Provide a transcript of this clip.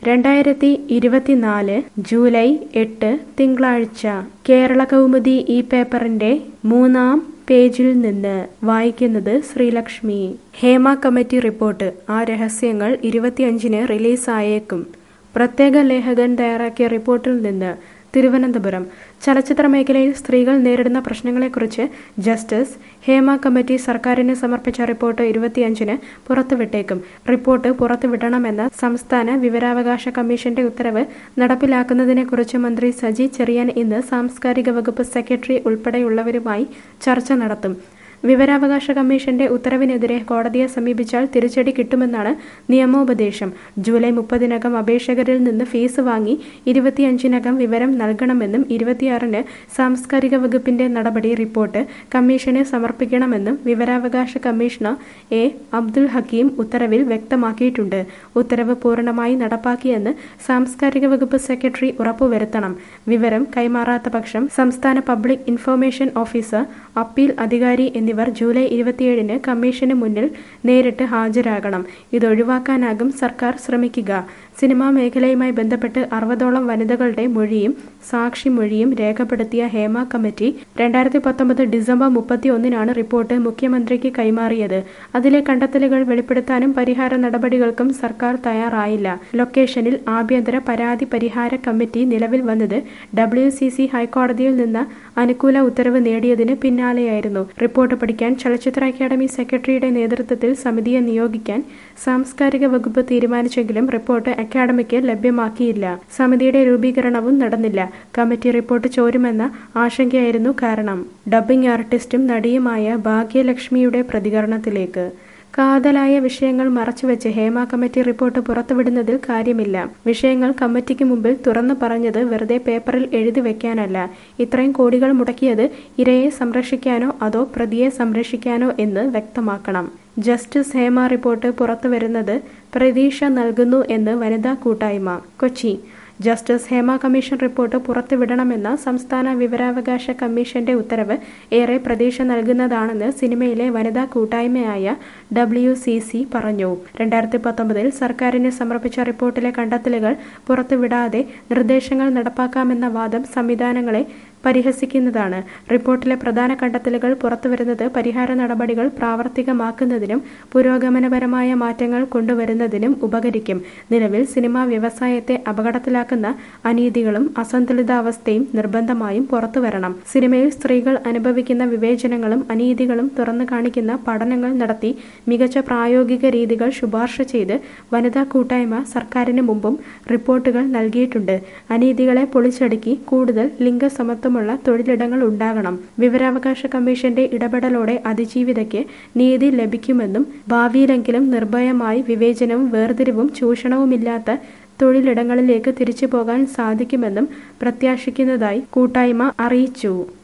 2024 July 8 തിങ്കളാഴ്ച കേരള കൗമുദി ഈ പേപ്പറിന്റെ 3-ാം പേജിൽ നിന്ന് വായിക്കുന്നത് ശ്രീലക്ഷ്മി. ഹേമ കമ്മിറ്റി റിപ്പോർട്ട്, ആ രഹസ്യങ്ങൾ 25-ന് റിലീസായേക്കും. പ്രത്യേക ലേഖകൻ തയ്യാറാക്കിയ റിപ്പോർട്ടിൽ നിന്ന് തിരുവനന്തപുരം. ചലച്ചിത്ര മേഖലയിൽ സ്ത്രീകൾ നേരിടുന്ന പ്രശ്നങ്ങളെക്കുറിച്ച് ജസ്റ്റിസ് ഹേമ കമ്മിറ്റി സർക്കാരിന് സമർപ്പിച്ച റിപ്പോർട്ട് 25-ന് പുറത്തുവിട്ടേക്കും. റിപ്പോർട്ട് പുറത്തുവിടണമെന്ന സംസ്ഥാന വിവരാവകാശ കമ്മീഷന്റെ ഉത്തരവ് നടപ്പിലാക്കുന്നതിനെക്കുറിച്ച് മന്ത്രി സജി ചെറിയാൻ ഇന്ന് സാംസ്കാരിക വകുപ്പ് സെക്രട്ടറി ഉൾപ്പെടെയുള്ളവരുമായി ചർച്ച നടത്തും. വിവരാവകാശ കമ്മീഷന്റെ ഉത്തരവിനെതിരെ കോടതിയെ സമീപിച്ചാൽ തിരിച്ചടി കിട്ടുമെന്നാണ് നിയമോപദേശം. ജൂലൈ 30-നകം അപേക്ഷകരിൽ നിന്ന് ഫീസ് വാങ്ങി 25-നകം വിവരം നൽകണമെന്നും 26-ന് സാംസ്കാരിക വകുപ്പിന്റെ നടപടി റിപ്പോർട്ട് കമ്മീഷന് സമർപ്പിക്കണമെന്നും വിവരാവകാശ കമ്മീഷണർ എ. അബ്ദുൽ ഹക്കീം ഉത്തരവിൽ വ്യക്തമാക്കിയിട്ടുണ്ട്. ഉത്തരവ് പൂർണ്ണമായി നടപ്പാക്കിയെന്ന് സാംസ്കാരിക വകുപ്പ് സെക്രട്ടറി ഉറപ്പുവരുത്തണം. വിവരം കൈമാറാത്ത പക്ഷം സംസ്ഥാന പബ്ലിക് ഇൻഫർമേഷൻ ഓഫീസർ, അപ്പീൽ അധികാരി എന്നിവർ ജൂലൈ 27-ന് കമ്മീഷന് മുന്നിൽ നേരിട്ട് ഹാജരാകണം. ഇതൊഴിവാക്കാനാകും സർക്കാർ ശ്രമിക്കുക. സിനിമാ മേഖലയുമായി ബന്ധപ്പെട്ട് 60ഓളം വനിതകളുടെ മൊഴിയും സാക്ഷിമൊഴിയും രേഖപ്പെടുത്തിയ ഹേമ കമ്മിറ്റി 2019 ഡിസംബർ 31-നാണ് റിപ്പോർട്ട് മുഖ്യമന്ത്രിക്ക് കൈമാറിയത്. അതിലെ കണ്ടെത്തലുകൾ വെളിപ്പെടുത്താനും പരിഹാര നടപടികൾക്കും സർക്കാർ തയ്യാറായില്ല. ലൊക്കേഷനിൽ ആഭ്യന്തര പരാതി പരിഹാര കമ്മിറ്റി നിലവിൽ വന്നത് WCC ഹൈക്കോടതിയിൽ നിന്ന് അനുകൂല ഉത്തരവ് നേടിയതിന് പിന്നാലെയായിരുന്നു. റിപ്പോർട്ട് പഠിക്കാൻ ചലച്ചിത്ര അക്കാദമി സെക്രട്ടറിയുടെ നേതൃത്വത്തിൽ സമിതിയെ നിയോഗിക്കാൻ സാംസ്കാരിക വകുപ്പ് തീരുമാനിച്ചെങ്കിലും റിപ്പോർട്ട് അക്കാദമിക്ക് ലഭ്യമാക്കിയില്ല. സമിതിയുടെ രൂപീകരണവും നടന്നില്ല. കമ്മിറ്റി റിപ്പോർട്ട് ചോരുമെന്ന ആശങ്കയായിരുന്നു കാരണം. ഡബ്ബിംഗ് ആർട്ടിസ്റ്റും നടിയുമായ ഭാഗ്യലക്ഷ്മിയുടെ പ്രതികരണത്തിലേക്ക്. കാതലായ വിഷയങ്ങൾ മറച്ചുവെച്ച് ഹേമ കമ്മിറ്റി റിപ്പോർട്ട് പുറത്തുവിടുന്നതിൽ കാര്യമില്ല. വിഷയങ്ങൾ കമ്മിറ്റിക്ക് മുമ്പിൽ തുറന്നു പറഞ്ഞത് വെറുതെ പേപ്പറിൽ എഴുതി വെക്കാനല്ല. ഇത്രയും കോടികൾ മുടക്കിയത് ഇരയെ സംരക്ഷിക്കാനോ അതോ പ്രതിയെ സംരക്ഷിക്കാനോ എന്ന് വ്യക്തമാക്കണം. ജസ്റ്റിസ് ഹേമ റിപ്പോർട്ട് പുറത്തുവരുന്നത് പ്രതീക്ഷ നൽകുന്നു എന്ന് വനിതാ കൂട്ടായ്മ. Kochi. Justice Hema commission report പുറത്തുവിടണമെന്ന സംസ്ഥാന വിവരാവകാശ കമ്മീഷന്റെ ഉത്തരവ് ഏറെ പ്രതീക്ഷ നൽകുന്നതാണെന്ന് സിനിമയിലെ വനിതാ കൂട്ടായ്മയായ WCC പറഞ്ഞു. 2019-ൽ സർക്കാരിന് സമർപ്പിച്ച റിപ്പോർട്ടിലെ കണ്ടെത്തലുകൾ പുറത്തുവിടാതെ നിർദ്ദേശങ്ങൾ നടപ്പാക്കാമെന്ന വാദം സംവിധാനങ്ങളെ പരിഹസിക്കുന്നതാണ്. റിപ്പോർട്ടിലെ പ്രധാന കണ്ടെത്തലുകൾ പുറത്തുവരുന്നത് പരിഹാര നടപടികൾ പ്രാവർത്തികമാക്കുന്നതിനും പുരോഗമനപരമായ മാറ്റങ്ങൾ കൊണ്ടുവരുന്നതിനും ഉപകരിക്കും. നിലവിൽ സിനിമാ വ്യവസായത്തെ അപകടത്തിലാക്കുന്ന അനീതികളും അസന്തുലിതാവസ്ഥയും നിർബന്ധമായും പുറത്തുവരണം. സിനിമയിൽ സ്ത്രീകൾ അനുഭവിക്കുന്ന വിവേചനങ്ങളും അനീതികളും തുറന്നു കാണിക്കുന്ന പഠനങ്ങൾ നടത്തി മികച്ച പ്രായോഗിക രീതികൾ ശുപാർശ ചെയ്ത് വനിതാ കൂട്ടായ്മ സർക്കാരിന് മുമ്പും റിപ്പോർട്ടുകൾ നൽകിയിട്ടുണ്ട്. അനീതികളെ പൊളിച്ചടുക്കി കൂടുതൽ ലിംഗസമത്വമുള്ള തൊഴിലിടങ്ങൾ ഉണ്ടാകണം. വിവരാവകാശ കമ്മീഷന്റെ ഇടപെടലോടെ അതിജീവിതയ്ക്ക് നീതി ലഭിക്കുമെന്നും ഭാവിയിലെങ്കിലും നിർഭയമായി വിവേചനവും വേർതിരിവും ചൂഷണവുമില്ലാത്ത തൊഴിലിടങ്ങളിലേക്ക് തിരിച്ചു പോകാൻ സാധിക്കുമെന്നും പ്രത്യാശിക്കുന്നതായി കൂട്ടായ്മ അറിയിച്ചു.